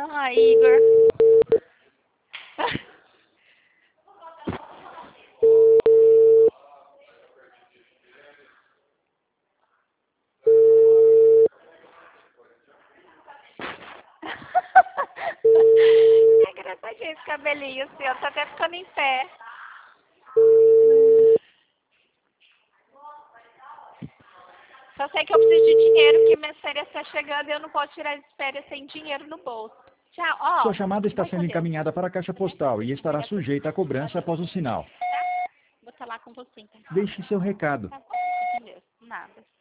Ah, Igor. É engraçadinho esse cabelinho seu, tá até ficando em pé. Só sei que eu preciso de dinheiro, porque minhas férias estão chegando e eu não posso tirar as férias sem dinheiro no bolso. Tchau, ó. Sua chamada está Vai com sendo Deus. encaminhada para a caixa postal e estará sujeita à cobrança após o sinal. Vou estar lá com você, então. Deixe seu recado. Tá bom, fica com Deus. Nada.